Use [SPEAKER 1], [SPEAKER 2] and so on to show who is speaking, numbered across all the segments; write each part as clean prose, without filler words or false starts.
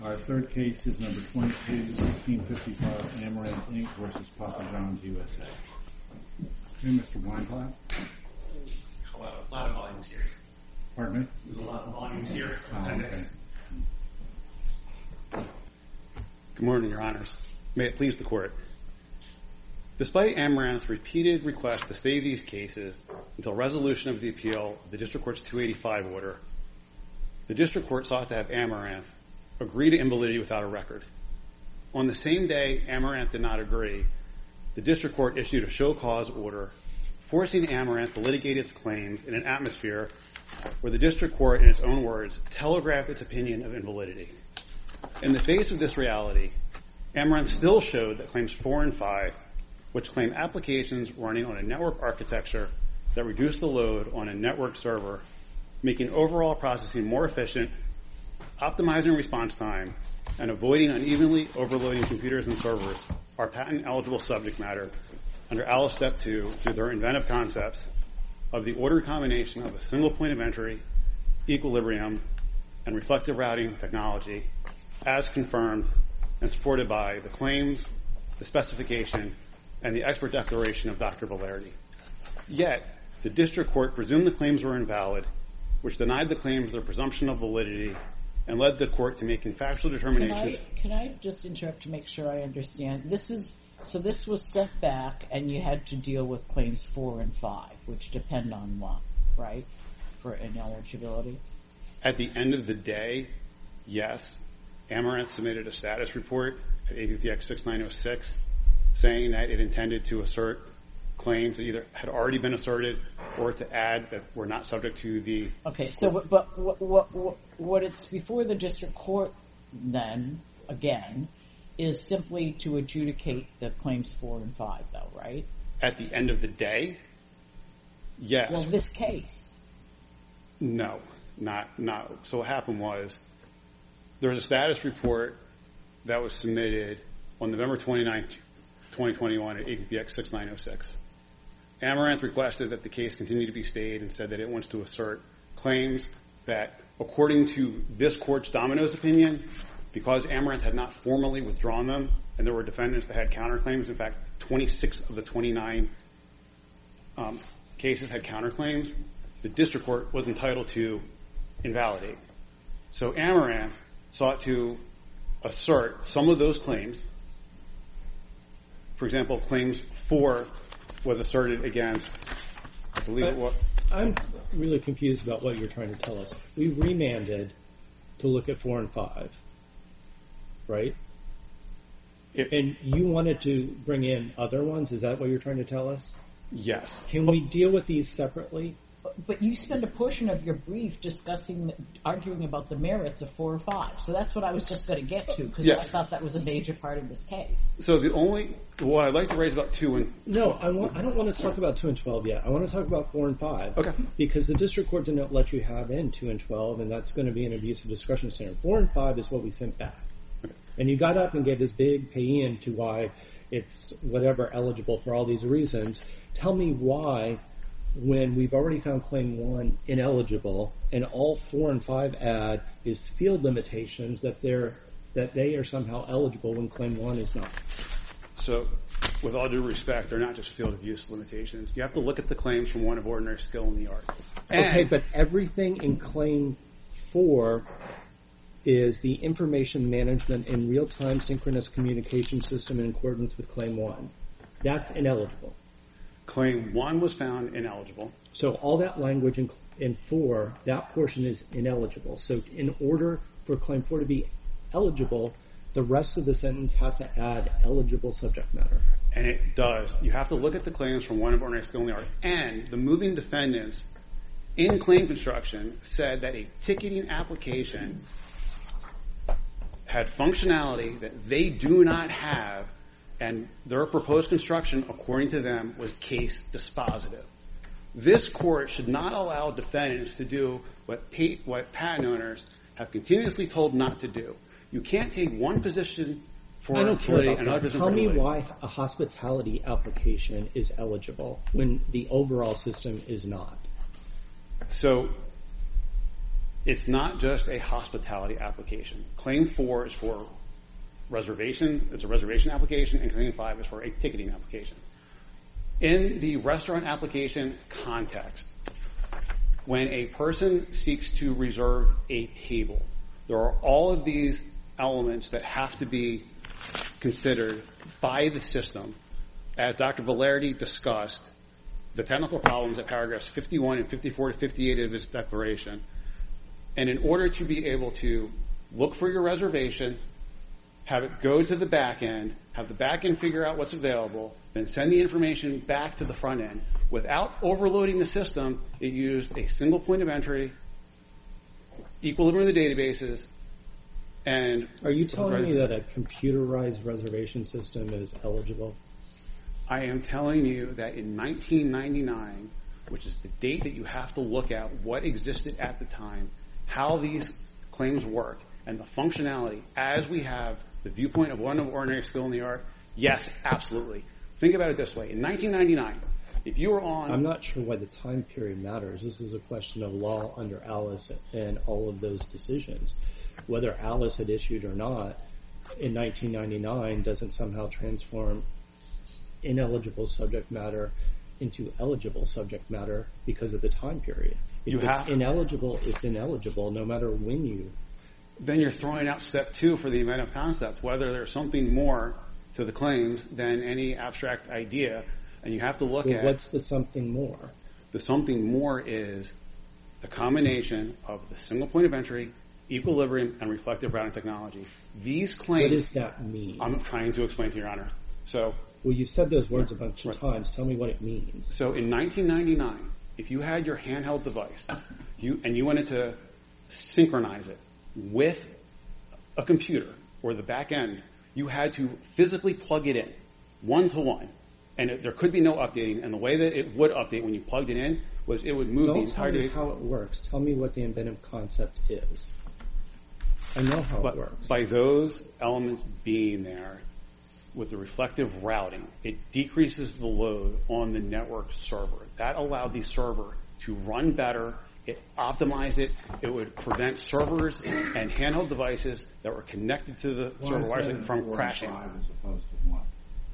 [SPEAKER 1] Our third case is number 22-1655, Amaranth Inc. versus Papa John's USA. Okay, Mr. Weinblatt.
[SPEAKER 2] A lot of volumes here.
[SPEAKER 1] Pardon me?
[SPEAKER 2] There's a lot of volumes here.
[SPEAKER 1] Okay.
[SPEAKER 3] Good morning, Your Honors. May it please the Court. Despite Amaranth's repeated request to stay these cases until resolution of the appeal of the District Court's 285 order, the District Court sought to have Amaranth agree to invalidity without a record. On the same day Amaranth did not agree, the District Court issued a show cause order forcing Amaranth to litigate its claims in an atmosphere where the District Court, in its own words, telegraphed its opinion of invalidity. In the face of this reality, Amaranth still showed that Claims 4 and 5, which claim applications running on a network architecture that reduce the load on a network server, making overall processing more efficient, optimizing response time, and avoiding unevenly overloading computers and servers, are patent-eligible subject matter under Alice Step 2 through their inventive concepts of the ordered combination of a single point of entry, equilibrium, and reflective routing technology, as confirmed and supported by the claims, the specification, and the expert declaration of Dr. Valerdi. Yet, the District Court presumed the claims were invalid, which denied the claims their presumption of validity, and led the Court to make factual determinations.
[SPEAKER 4] Can I just interrupt to make sure I understand? This was sent back, and you had to deal with Claims 4 and 5, which depend on one, right, for ineligibility?
[SPEAKER 3] At the end of the day, yes. Amaranth submitted a status report at APPX 6906 saying that it intended to assert claims that either had already been asserted or to add that were not subject to the...
[SPEAKER 4] Okay, so but what it's before the District Court then, again, is simply to adjudicate the Claims 4 and 5, though, right?
[SPEAKER 3] At the end of the day, yes.
[SPEAKER 4] Well, this case.
[SPEAKER 3] No, not. So what happened was there was a status report that was submitted on November 29th, 2021 at APPX 6906. Amaranth requested that the case continue to be stayed and said that it wants to assert claims that, according to this Court's Domino's opinion, because Amaranth had not formally withdrawn them and there were defendants that had counterclaims, in fact, 26 of the 29 cases had counterclaims, the District Court was entitled to invalidate. So Amaranth sought to assert some of those claims. For example, Claims 4 was asserted against, I believe it was...
[SPEAKER 5] I'm really confused about what you're trying to tell us. We remanded to look at 4 and 5, right? And you wanted to bring in other ones? Is that what you're trying to tell us?
[SPEAKER 3] Yes.
[SPEAKER 5] Can we deal with these separately?
[SPEAKER 4] But you spend a portion of your brief arguing about the merits of 4 and 5. So that's what I was just going to get to, because I thought that was a major part of this case.
[SPEAKER 3] So what I'd like to raise about 2 and...
[SPEAKER 5] No, I don't want to talk about 2 and 12 yet. I want to talk about 4 and 5.
[SPEAKER 3] Okay.
[SPEAKER 5] Because the District Court did not let you have in 2 and 12, and that's going to be an abuse of discretion standard. 4 and 5 is what we sent back. Okay. And you got up and gave this big pay-in to why it's whatever eligible for all these reasons. Tell me why, when we've already found Claim 1 ineligible, and all 4 and 5 add is field limitations, that they are somehow eligible when Claim 1 is not.
[SPEAKER 3] So, with all due respect, they're not just field of use limitations. You have to look at the claims from one of ordinary skill in the art.
[SPEAKER 5] Okay, but everything in Claim 4 is the information management in real-time synchronous communication system in accordance with Claim 1. That's ineligible.
[SPEAKER 3] Claim 1 was found ineligible.
[SPEAKER 5] So all that language in 4, that portion is ineligible. So in order for Claim 4 to be eligible, the rest of the sentence has to add eligible subject matter.
[SPEAKER 3] And it does. You have to look at the claims from one of ordinary skill in the art. And the moving defendants in claim construction said that a ticketing application had functionality that they do not have, and their proposed construction, according to them, was case dispositive. This Court should not allow defendants to do what patent owners have continuously told not to do. You can't take one position for
[SPEAKER 5] I don't care about
[SPEAKER 3] another
[SPEAKER 5] that.
[SPEAKER 3] position
[SPEAKER 5] Tell
[SPEAKER 3] for
[SPEAKER 5] me
[SPEAKER 3] validity.
[SPEAKER 5] why a hospitality application is eligible when the overall system is not.
[SPEAKER 3] So it's not just a hospitality application. Claim 4 is for reservation. It's a reservation application, and Claim 5 is for a ticketing application. In the restaurant application context, when a person seeks to reserve a table, there are all of these elements that have to be considered by the system. As Dr. Valerdi discussed, the technical problems at paragraphs 51 and 54 to 58 of his declaration. And in order to be able to look for your reservation, have it go to the back end, have the back end figure out what's available, then send the information back to the front end. Without overloading the system, it used a single point of entry, equilibrium of the databases, and...
[SPEAKER 5] Are you telling me that a computerized reservation system is eligible?
[SPEAKER 3] I am telling you that in 1999, which is the date that you have to look at what existed at the time, how these claims work, and the functionality, as we have the viewpoint of one of ordinary skill in the art, yes, absolutely. Think about it this way. In 1999, if you were on...
[SPEAKER 5] I'm not sure why the time period matters. This is a question of law under Alice and all of those decisions. Whether Alice had issued or not in 1999 doesn't somehow transform ineligible subject matter into eligible subject matter because of the time period. If it's ineligible, it's ineligible no matter when you...
[SPEAKER 3] Then you're throwing out step 2 for the inventive concept, whether there's something more to the claims than any abstract idea, and you have to look at...
[SPEAKER 5] What's the something more?
[SPEAKER 3] The something more is the combination of the single point of entry, equilibrium, and reflective routing technology. These claims...
[SPEAKER 5] What does that mean?
[SPEAKER 3] I'm trying to explain to Your Honor. So...
[SPEAKER 5] Well, you've said those words a bunch of times. Tell me what it means.
[SPEAKER 3] So in 1999, if you had your handheld device and you wanted to synchronize it with a computer or the back end, you had to physically plug it in, one-to-one. And there could be no updating. And the way that it would update when you plugged it in was it would move the entire...
[SPEAKER 5] Don't tell me how it works. Tell me what the inventive concept is. I know how it works.
[SPEAKER 3] By those elements being there, with the reflective routing, it decreases the load on the network server. That allowed the server to run better. It optimized it. It would prevent servers and handheld devices that were connected to the server wirelessly from crashing.
[SPEAKER 1] As opposed to 1?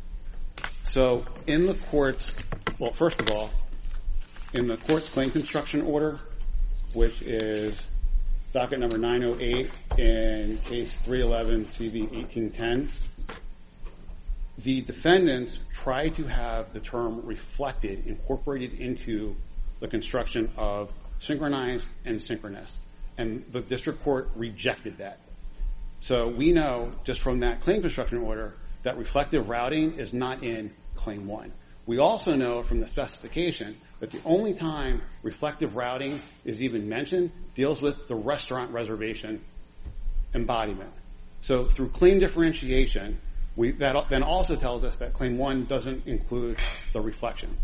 [SPEAKER 3] So in the court's, well, first of all, in the court's claim construction order, which is docket number 908 in case 311 CV 1810, the defendants try to have the term reflected incorporated into the construction of synchronized and synchronous. And the district court rejected that. So we know just from that claim construction order that reflective routing is not in Claim 1. We also know from the specification that the only time reflective routing is even mentioned deals with the restaurant reservation embodiment. So through claim differentiation, that then also tells us that Claim 1 doesn't include the reflection.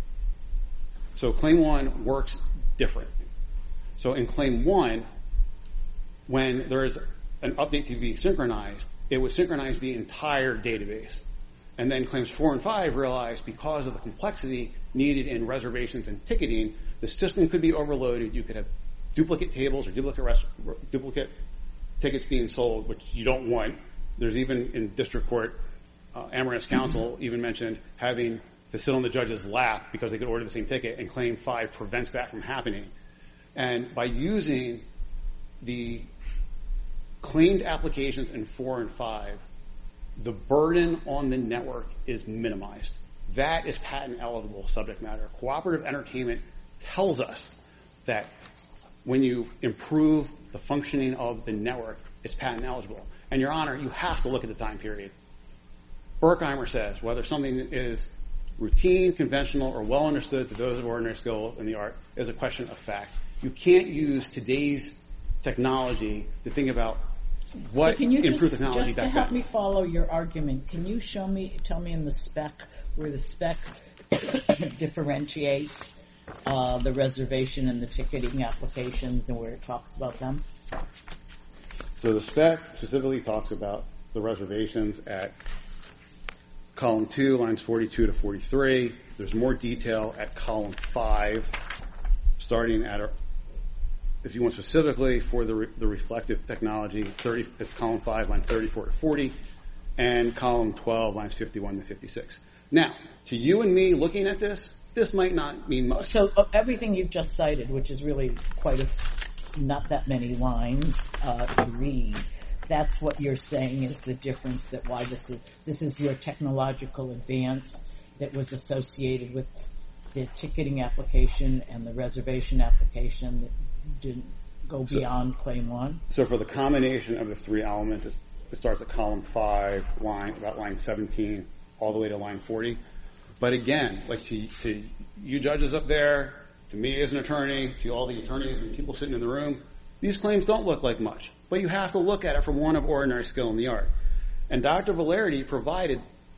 [SPEAKER 3] So Claim 1 works different. So in Claim 1, when there is an update to be synchronized, it would synchronize the entire database. And then Claims 4 and 5 realized because of the complexity needed in reservations and ticketing, the system could be overloaded. You could have duplicate tables or duplicate tickets being sold, which you don't want. There's even in district court, Amaranth's counsel even mentioned having to sit on the judge's lap because they could order the same ticket, and Claim 5 prevents that from happening. And by using the claimed applications in 4 and 5, the burden on the network is minimized. That is patent eligible subject matter. Cooperative entertainment tells us that when you improve the functioning of the network, it's patent eligible. And Your Honor, you have to look at the time period. Berkheimer says whether something is routine, conventional, or well understood to those of ordinary skill in the art is a question of fact. You can't use today's technology to think about what improved technology back then.
[SPEAKER 4] Just to help me follow your argument, can you tell me in the spec where the spec differentiates the reservation and the ticketing applications and where it talks about them?
[SPEAKER 3] So the spec specifically talks about the reservations at column 2, lines 42 to 43. There's more detail at column 5, starting at if you want specifically for the reflective technology, it's column 5, line 34 to 40, and column 12, lines 51 to 56. Now, to you and me looking at this might not mean much.
[SPEAKER 4] So everything you've just cited, which is really not that many lines to read, that's what you're saying is the difference, that why this is your technological advance that was associated with the ticketing application and the reservation application that didn't go beyond Claim 1?
[SPEAKER 3] So for the combination of the three elements, it starts at column 5, about line 17, all the way to line 40. But again, like to you judges up there, to me as an attorney, to all the attorneys and people sitting in the room, these claims don't look like much. But you have to look at it from one of ordinary skill in the art. And Dr. Valerdi provided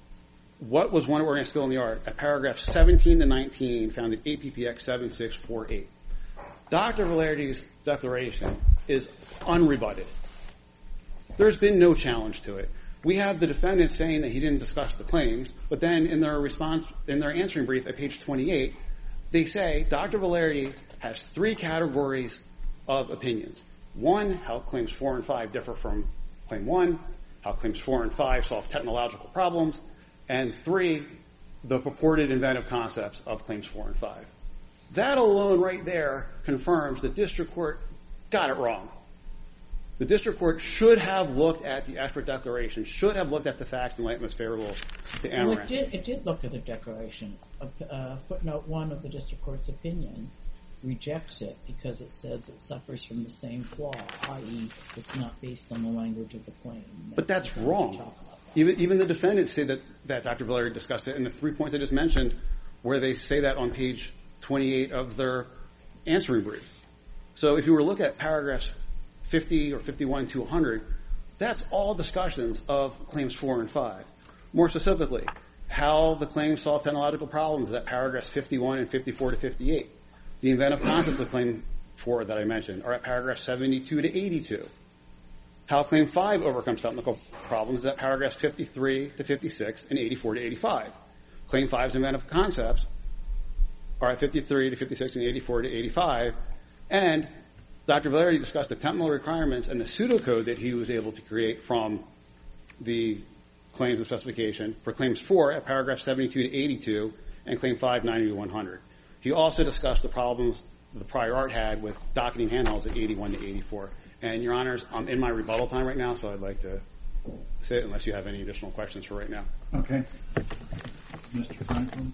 [SPEAKER 3] what was one of ordinary skill in the art at paragraphs 17 to 19, found in APPX 7648. Dr. Valerdi's declaration is unrebutted. There's been no challenge to it. We have the defendant saying that he didn't discuss the claims, but then in their answering brief at page 28, they say Dr. Valerdi has 3 categories of opinions. 1, how claims 4 and 5 differ from claim 1, how claims 4 and 5 solve technological problems, and 3, the purported inventive concepts of claims 4 and 5. That alone right there confirms the district court got it wrong. The district court should have looked at the expert declaration, should have looked at the facts in light most favorable to Amaranth.
[SPEAKER 4] Well, it did look at the declaration. Footnote 1 of the district court's opinion rejects it because it says it suffers from the same flaw, i.e. it's not based on the language of the claim.
[SPEAKER 3] But that's wrong. Even the defendants say that Dr. Valerdi discussed it in the 3 points I just mentioned, where they say that on page 28 of their answering brief. So if you were to look at paragraphs 50 or 51 to 100, that's all discussions of claims 4 and 5. More specifically, how the claims solve technological problems is at paragraphs 51 and 54 to 58. The inventive concepts of claim 4 that I mentioned are at paragraphs 72 to 82. How claim 5 overcomes technical problems is at paragraphs 53 to 56 and 84 to 85. Claim 5's inventive concepts are at 53 to 56 and 84 to 85. And Dr. Valerdi discussed the technical requirements and the pseudocode that he was able to create from the claims and specification for claims 4 at paragraph 72 to 82 and claim 5, 90 to 100. He also discussed the problems the prior art had with docketing handhelds at 81 to 84. And, Your Honors, I'm in my rebuttal time right now, so I'd like to sit unless you have any additional questions for right now.
[SPEAKER 1] Okay. Mr. Franklin?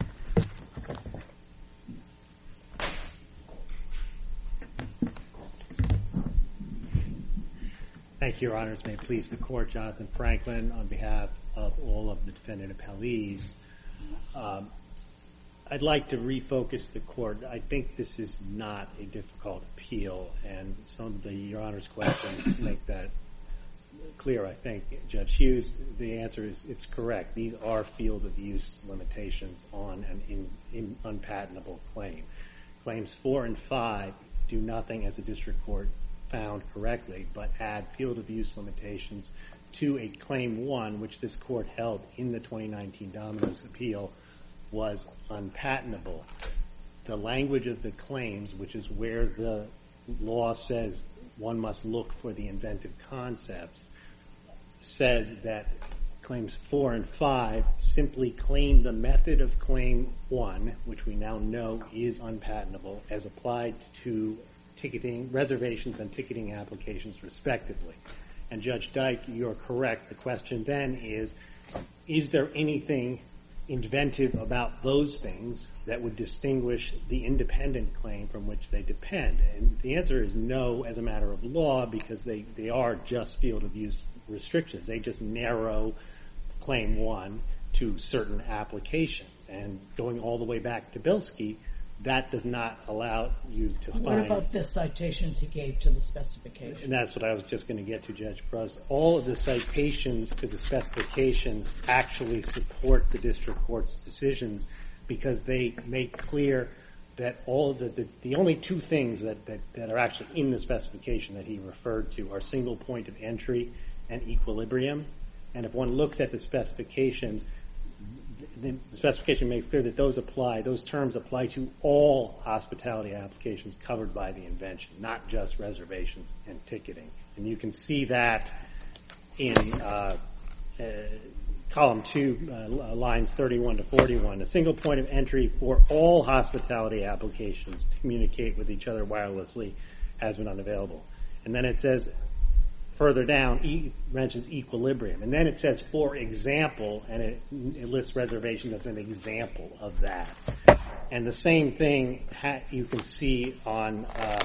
[SPEAKER 6] Thank you, Your Honors. May it please the Court, Jonathan Franklin, on behalf of all of the defendant appellees. I'd like to refocus the Court. I think this is not a difficult appeal, and some of Your Honor's questions make that clear, I think. Judge Hughes, the answer is it's correct. These are field of use limitations on an unpatentable claim. Claims 4 and 5 do nothing, as the district court found correctly, but add field of use limitations to a claim 1, which this court held in the 2019 Domino's appeal, was unpatentable. The language of the claims, which is where the law says one must look for the inventive concepts, says that claims 4 and 5 simply claim the method of claim 1, which we now know is unpatentable, as applied to ticketing, reservations and ticketing applications respectively. And Judge Dyke, you're correct. The question then is there anything inventive about those things that would distinguish the independent claim from which they depend? And the answer is no, as a matter of law, because they are just field of use restrictions. They just narrow claim 1 to certain applications. And going all the way back to Bilski, that does not allow you to find...
[SPEAKER 4] What about the citations he gave to the specification?
[SPEAKER 6] And that's what I was just going to get to, Judge Brust. All of the citations to the specifications actually support the district court's decisions because they make clear that all the only two things that are actually in the specification that he referred to are single point of entry and equilibrium. And if one looks at the specifications, the specification makes clear that those terms apply to all hospitality applications covered by the invention, not just reservations and ticketing. And you can see that in column 2, lines 31 to 41. A single point of entry for all hospitality applications to communicate with each other wirelessly has been unavailable. And then it says further down, mentions equilibrium. And then it says, for example, and it lists reservation as an example of that. And the same thing you can see on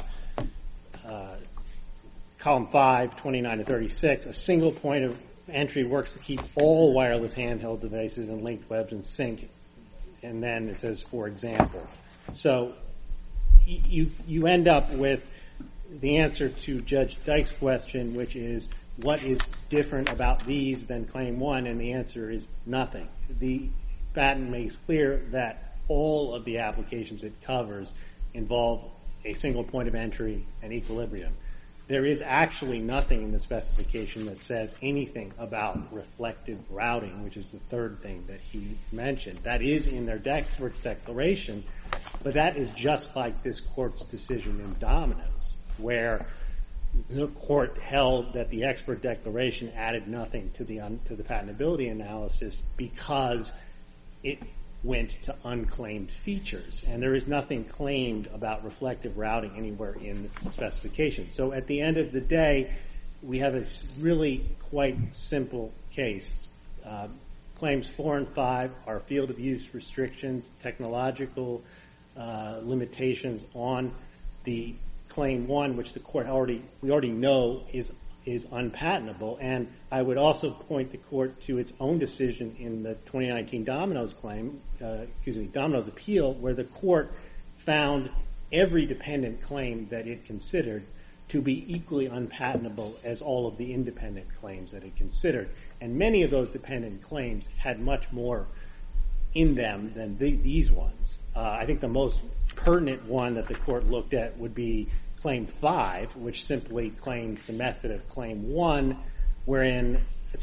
[SPEAKER 6] column 5, 29 to 36. A single point of entry works to keep all wireless handheld devices and linked webs in sync. And then it says, for example. So you end up with the answer to Judge Dyke's question, which is, what is different about these than Claim 1? And the answer is nothing. The patent makes clear that all of the applications it covers involve a single point of entry and equilibrium. There is actually nothing in the specification that says anything about reflective routing, which is the third thing that he mentioned. That is in their expert's declaration, but that is just like this court's decision in Domino's, where the court held that the expert declaration added nothing to the patentability analysis because it went to unclaimed features. And there is nothing claimed about reflective routing anywhere in the specification. So at the end of the day, we have a really quite simple case. Claims 4 and 5 are field of use restrictions, technological limitations on the Claim 1, which the court we already know is unpatentable. And I would also point the court to its own decision in the 2019 Domino's Domino's appeal, where the court found every dependent claim that it considered to be equally unpatentable as all of the independent claims that it considered. And many of those dependent claims had much more in them than these ones. I think the most pertinent one that the court looked at would be Claim 5, which simply claims the method of Claim 1, Claim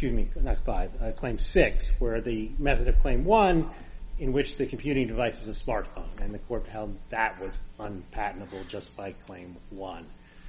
[SPEAKER 6] 6, where the method of Claim 1 in which the computing device is a smartphone. And the court held that was unpatentable just like Claim 1.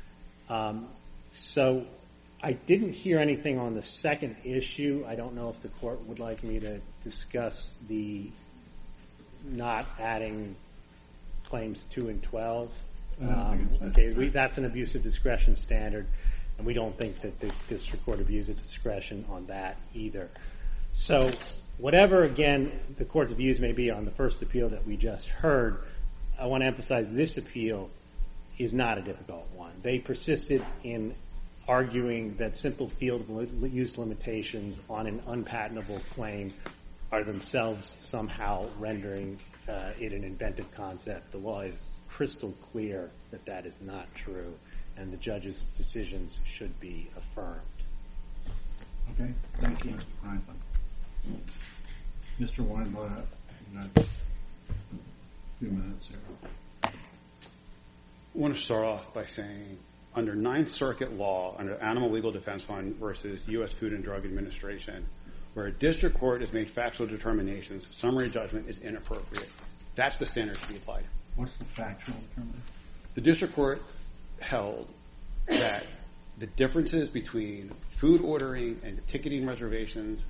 [SPEAKER 6] So I didn't hear anything on the second issue. I don't know if the court would like me to discuss the not adding Claims 2 and 12. That's an abuse of discretion standard, and we don't think that the district court abused its discretion on that either. So whatever, again, the court's views may be on the first appeal that we just heard, I want to emphasize this appeal is not a difficult one. They persisted in arguing that simple field use limitations on an unpatentable claim are themselves somehow rendering it an inventive concept. The law is crystal clear that that is not true, and the judge's decisions should be affirmed.
[SPEAKER 1] Okay, thank you, Mr. Franklin. Mr. Weinblatt, you have a few minutes here.
[SPEAKER 3] I want to start off by saying, under Ninth Circuit law, under Animal Legal Defense Fund versus U.S. Food and Drug Administration, where a district court has made factual determinations, summary judgment is inappropriate. That's the standard to be applied.
[SPEAKER 1] What's the factual determination?
[SPEAKER 3] The district court held that the differences between food ordering and ticketing reservations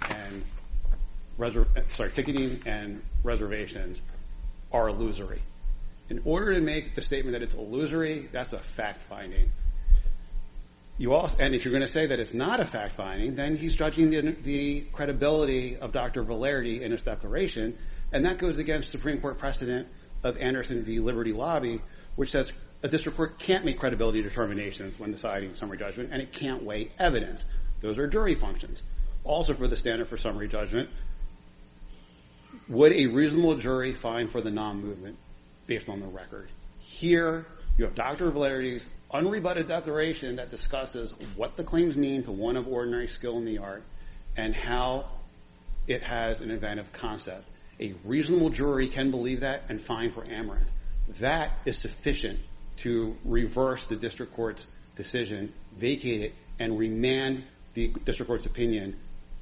[SPEAKER 3] are illusory. In order to make the statement that it's illusory, that's a fact finding. And if you're going to say that it's not a fact finding, then he's judging the credibility of Dr. Valerdi in his declaration, and that goes against Supreme Court precedent of Anderson v. Liberty Lobby, which says a district court can't make credibility determinations when deciding summary judgment, and it can't weigh evidence. Those are jury functions. Also, for the standard for summary judgment, would a reasonable jury find for the non-movement based on the record? Here, you have Dr. Valerdi's unrebutted declaration that discusses what the claims mean to one of ordinary skill in the art and how it has an inventive concept. A reasonable jury can believe that and find for Amaranth. That is sufficient to reverse the district court's decision, vacate it, and remand the district court's opinion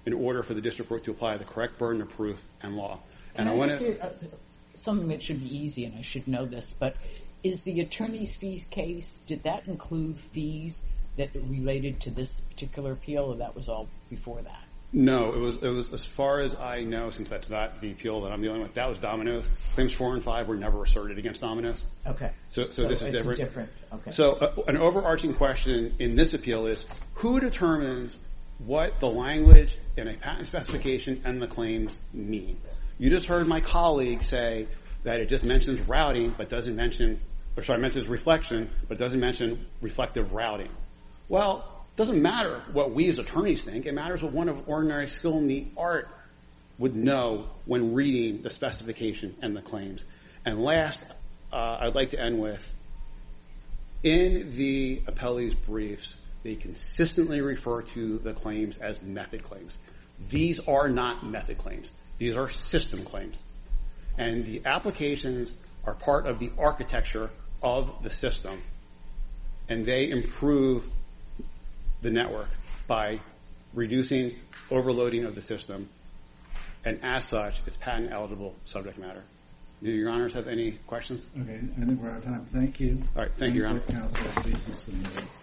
[SPEAKER 3] in order for the district court to apply the correct burden of proof and law. And I
[SPEAKER 4] Can
[SPEAKER 3] want
[SPEAKER 4] ask
[SPEAKER 3] to...
[SPEAKER 4] you, something that should be easy, and I should know this, but is the attorney's fees case, did that include fees that related to this particular appeal, or that was all before that?
[SPEAKER 3] No, it was as far as I know, since that's not the appeal that I'm dealing with, that was Domino's. Claims 4 and 5 were never asserted against Domino's.
[SPEAKER 4] Okay.
[SPEAKER 3] So this is
[SPEAKER 4] it's
[SPEAKER 3] different.
[SPEAKER 4] Okay.
[SPEAKER 3] So an overarching question in this appeal is, who determines what the language in a patent specification and the claims mean? You just heard my colleague say that it just mentions routing, but doesn't mention, mentions reflection, but doesn't mention reflective routing. Well, it doesn't matter what we as attorneys think. It matters what one of ordinary skill in the art would know when reading the specification and the claims. And last, I'd like to end with, in the appellee's briefs, they consistently refer to the claims as method claims. These are not method claims. These are system claims. And the applications are part of the architecture of the system. And they improve the network by reducing overloading of the system. And as such, it's patent eligible subject matter. Do your honors have any questions?
[SPEAKER 1] Okay, I think we're out of time. Thank you.
[SPEAKER 3] All right, thank you, Your Honor.
[SPEAKER 1] Counsel, case is submitted.